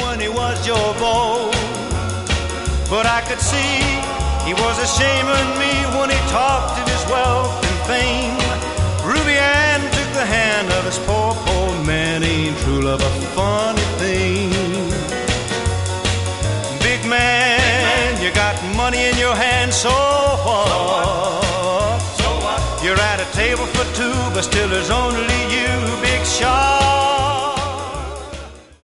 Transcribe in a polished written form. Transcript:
when he was your beau. But I could see he was ashamed of me when he talked of his wealth and fame. Ruby Ann took the hand of his poor, poor man. Ain't true love a funny thing? Big man, you got money in your hand, so what? So what? You're at a table for two, but still there's only